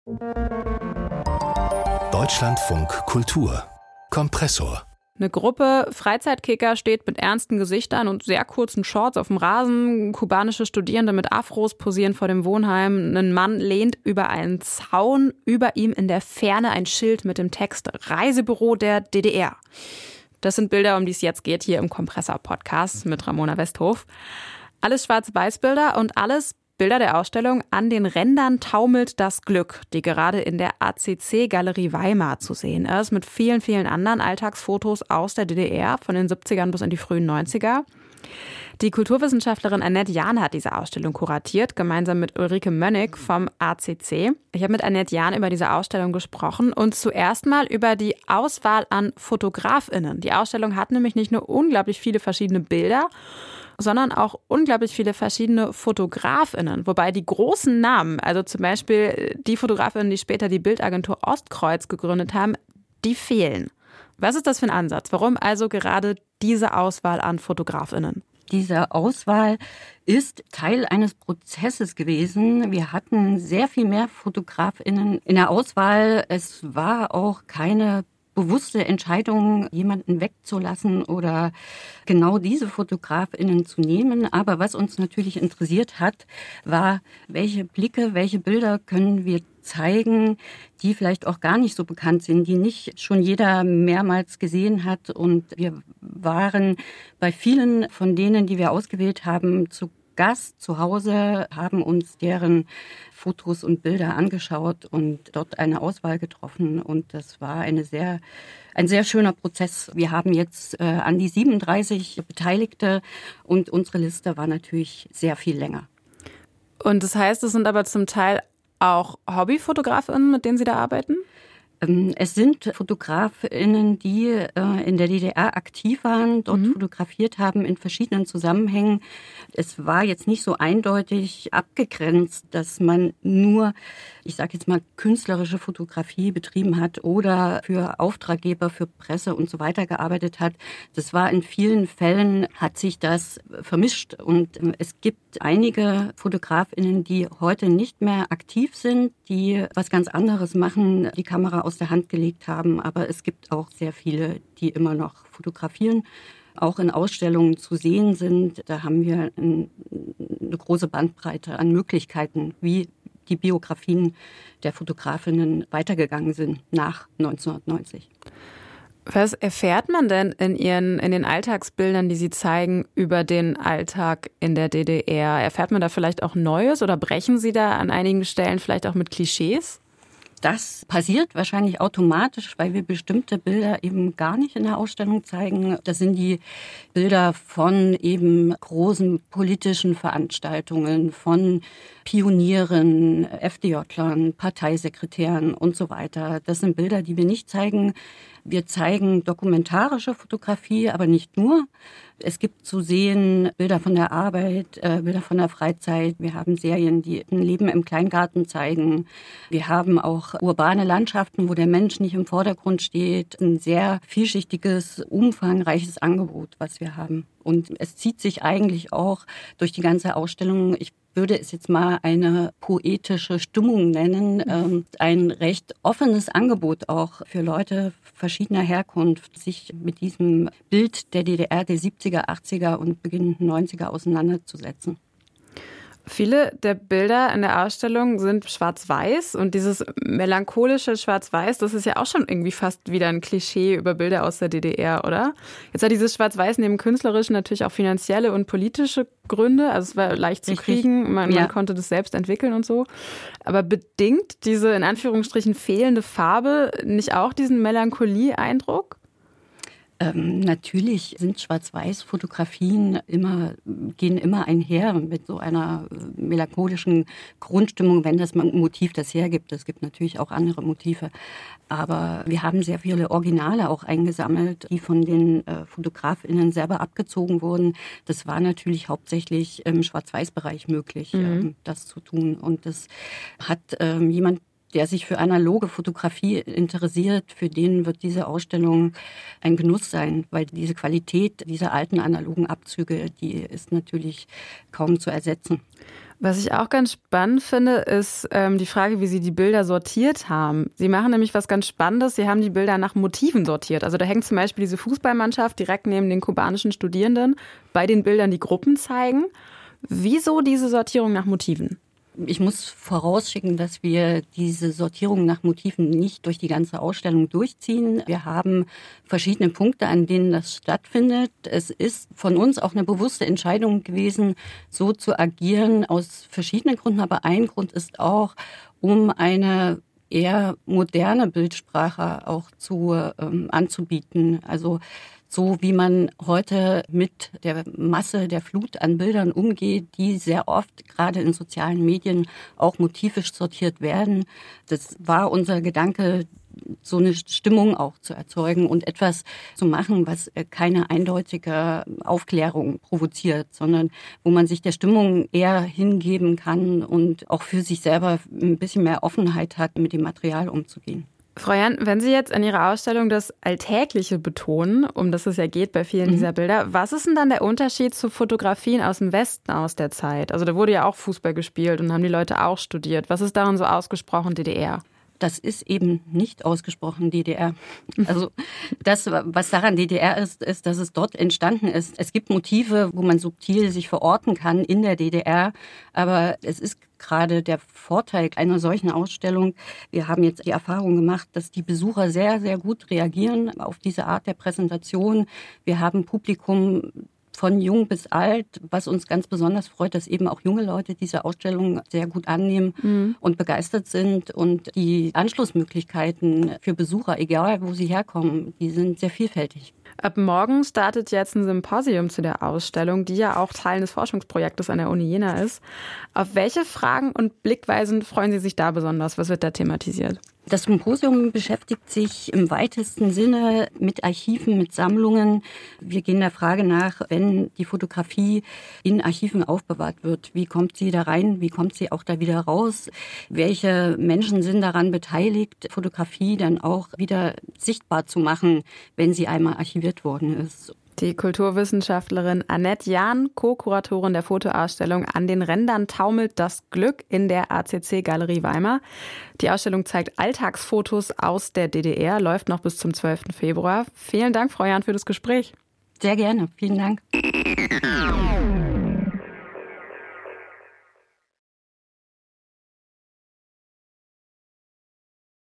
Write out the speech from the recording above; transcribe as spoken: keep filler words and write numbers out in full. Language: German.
Deutschlandfunk Kultur Kompressor. Eine Gruppe Freizeitkicker steht mit ernsten Gesichtern und sehr kurzen Shorts auf dem Rasen. Kubanische Studierende mit Afros posieren vor dem Wohnheim. Ein Mann lehnt über einen Zaun. Über ihm in der Ferne ein Schild mit dem Text Reisebüro der D D R. Das sind Bilder, um die es jetzt geht, hier im Kompressor-Podcast mit Ramona Westhof. Alles Schwarz-Weiß-Bilder und alles Bilder der Ausstellung An den Rändern taumelt das Glück, die gerade in der A C C-Galerie Weimar zu sehen ist, mit vielen, vielen anderen Alltagsfotos aus der D D R von den siebzigern bis in die frühen neunziger. Die Kulturwissenschaftlerin Annette Jahn hat diese Ausstellung kuratiert, gemeinsam mit Ulrike Mönnig vom A C C. Ich habe mit Annette Jahn über diese Ausstellung gesprochen und zuerst mal über die Auswahl an FotografInnen. Die Ausstellung hat nämlich nicht nur unglaublich viele verschiedene Bilder, sondern auch unglaublich viele verschiedene FotografInnen. Wobei die großen Namen, also zum Beispiel die FotografInnen, die später die Bildagentur Ostkreuz gegründet haben, die fehlen. Was ist das für ein Ansatz? Warum also gerade diese Auswahl an FotografInnen? Diese Auswahl ist Teil eines Prozesses gewesen. Wir hatten sehr viel mehr FotografInnen in der Auswahl. Es war auch keine bewusste Entscheidung, jemanden wegzulassen oder genau diese FotografInnen zu nehmen. Aber was uns natürlich interessiert hat, war, welche Blicke, welche Bilder können wir zeigen, die vielleicht auch gar nicht so bekannt sind, die nicht schon jeder mehrmals gesehen hat. Und wir waren bei vielen von denen, die wir ausgewählt haben, zu Gast zu Hause, haben uns deren Fotos und Bilder angeschaut und dort eine Auswahl getroffen. Und das war eine sehr, ein sehr schöner Prozess. Wir haben jetzt äh, an die siebenunddreißig Beteiligte und unsere Liste war natürlich sehr viel länger. Und das heißt, es sind aber zum Teil auch HobbyfotografInnen, mit denen Sie da arbeiten? Es sind FotografInnen, die äh, in der D D R aktiv waren, dort mhm. fotografiert haben in verschiedenen Zusammenhängen. Es war jetzt nicht so eindeutig abgegrenzt, dass man nur, ich sage jetzt mal, künstlerische Fotografie betrieben hat oder für Auftraggeber, für Presse und so weiter gearbeitet hat. Das war in vielen Fällen, hat sich das vermischt. Und äh, es gibt einige FotografInnen, die heute nicht mehr aktiv sind, die was ganz anderes machen, die Kamera aus der Hand gelegt haben. Aber es gibt auch sehr viele, die immer noch fotografieren, auch in Ausstellungen zu sehen sind. Da haben wir ein, eine große Bandbreite an Möglichkeiten, wie die Biografien der Fotografinnen weitergegangen sind nach neunzehnhundertneunzig. Was erfährt man denn in Ihren, in den Alltagsbildern, die Sie zeigen, über den Alltag in der D D R? Erfährt man da vielleicht auch Neues oder brechen Sie da an einigen Stellen vielleicht auch mit Klischees? Das passiert wahrscheinlich automatisch, weil wir bestimmte Bilder eben gar nicht in der Ausstellung zeigen. Das sind die Bilder von eben großen politischen Veranstaltungen, von Pionieren, FDJlern, Parteisekretären und so weiter. Das sind Bilder, die wir nicht zeigen. Wir zeigen dokumentarische Fotografie, aber nicht nur. Es gibt zu sehen Bilder von der Arbeit, äh, Bilder von der Freizeit. Wir haben Serien, die ein Leben im Kleingarten zeigen. Wir haben auch urbane Landschaften, wo der Mensch nicht im Vordergrund steht. Ein sehr vielschichtiges, umfangreiches Angebot, was wir haben. Und es zieht sich eigentlich auch durch die ganze Ausstellung. Ich würde es jetzt mal eine poetische Stimmung nennen. Ähm, ein recht offenes Angebot auch für Leute verschiedener Herkunft, sich mit diesem Bild der D D R der siebziger, achtziger und beginnenden neunziger auseinanderzusetzen. Viele der Bilder in der Ausstellung sind schwarz-weiß und dieses melancholische Schwarz-Weiß, das ist ja auch schon irgendwie fast wieder ein Klischee über Bilder aus der D D R, oder? Jetzt hat dieses Schwarz-Weiß neben künstlerischen natürlich auch finanzielle und politische Gründe, also es war leicht zu Richtig. kriegen, man, Ja. man konnte das selbst entwickeln und so. Aber bedingt diese in Anführungsstrichen fehlende Farbe nicht auch diesen Melancholie-Eindruck? Ähm, natürlich sind Schwarz-Weiß-Fotografien immer, gehen immer einher mit so einer melancholischen Grundstimmung, wenn das Motiv das hergibt. Es gibt natürlich auch andere Motive. Aber wir haben sehr viele Originale auch eingesammelt, die von den äh, FotografInnen selber abgezogen wurden. Das war natürlich hauptsächlich im Schwarz-Weiß-Bereich möglich, mhm. ähm, das zu tun. Und das hat ähm, jemand, der sich für analoge Fotografie interessiert, für den wird diese Ausstellung ein Genuss sein, weil diese Qualität dieser alten analogen Abzüge, die ist natürlich kaum zu ersetzen. Was ich auch ganz spannend finde, ist ähm, die Frage, wie Sie die Bilder sortiert haben. Sie machen nämlich was ganz Spannendes. Sie haben die Bilder nach Motiven sortiert. Also da hängt zum Beispiel diese Fußballmannschaft direkt neben den kubanischen Studierenden bei den Bildern, die Gruppen zeigen. Wieso diese Sortierung nach Motiven? Ich muss vorausschicken, dass wir diese Sortierung nach Motiven nicht durch die ganze Ausstellung durchziehen. Wir haben verschiedene Punkte, an denen das stattfindet. Es ist von uns auch eine bewusste Entscheidung gewesen, so zu agieren, aus verschiedenen Gründen. Aber ein Grund ist auch, um eine eher moderne Bildsprache auch zu ähm, anzubieten. Also so wie man heute mit der Masse der Flut an Bildern umgeht, die sehr oft gerade in sozialen Medien auch motivisch sortiert werden. Das war unser Gedanke, so eine Stimmung auch zu erzeugen und etwas zu machen, was keine eindeutige Aufklärung provoziert, sondern wo man sich der Stimmung eher hingeben kann und auch für sich selber ein bisschen mehr Offenheit hat, mit dem Material umzugehen. Frau Jahn, wenn Sie jetzt in Ihrer Ausstellung das Alltägliche betonen, um das es ja geht bei vielen mhm. dieser Bilder, was ist denn dann der Unterschied zu Fotografien aus dem Westen aus der Zeit? Also da wurde ja auch Fußball gespielt und haben die Leute auch studiert. Was ist daran so ausgesprochen D D R? Das ist eben nicht ausgesprochen D D R. Also das, was daran D D R ist, ist, dass es dort entstanden ist. Es gibt Motive, wo man subtil sich verorten kann in der D D R, aber es ist gerade der Vorteil einer solchen Ausstellung. Wir haben jetzt die Erfahrung gemacht, dass die Besucher sehr, sehr gut reagieren auf diese Art der Präsentation. Wir haben Publikum von jung bis alt, was uns ganz besonders freut, dass eben auch junge Leute diese Ausstellung sehr gut annehmen mhm. und begeistert sind. Und die Anschlussmöglichkeiten für Besucher, egal wo sie herkommen, die sind sehr vielfältig. Ab morgen startet jetzt ein Symposium zu der Ausstellung, die ja auch Teil des Forschungsprojektes an der Uni Jena ist. Auf welche Fragen und Blickweisen freuen Sie sich da besonders? Was wird da thematisiert? Das Symposium beschäftigt sich im weitesten Sinne mit Archiven, mit Sammlungen. Wir gehen der Frage nach, wenn die Fotografie in Archiven aufbewahrt wird, wie kommt sie da rein, wie kommt sie auch da wieder raus? Welche Menschen sind daran beteiligt, Fotografie dann auch wieder sichtbar zu machen, wenn sie einmal archiviert worden ist? Die Kulturwissenschaftlerin Annette Jahn, Co-Kuratorin der Fotoausstellung An den Rändern taumelt das Glück in der A C C-Galerie Weimar. Die Ausstellung zeigt Alltagsfotos aus der D D R, läuft noch bis zum zwölften Februar. Vielen Dank, Frau Jahn, für das Gespräch. Sehr gerne. Vielen Dank.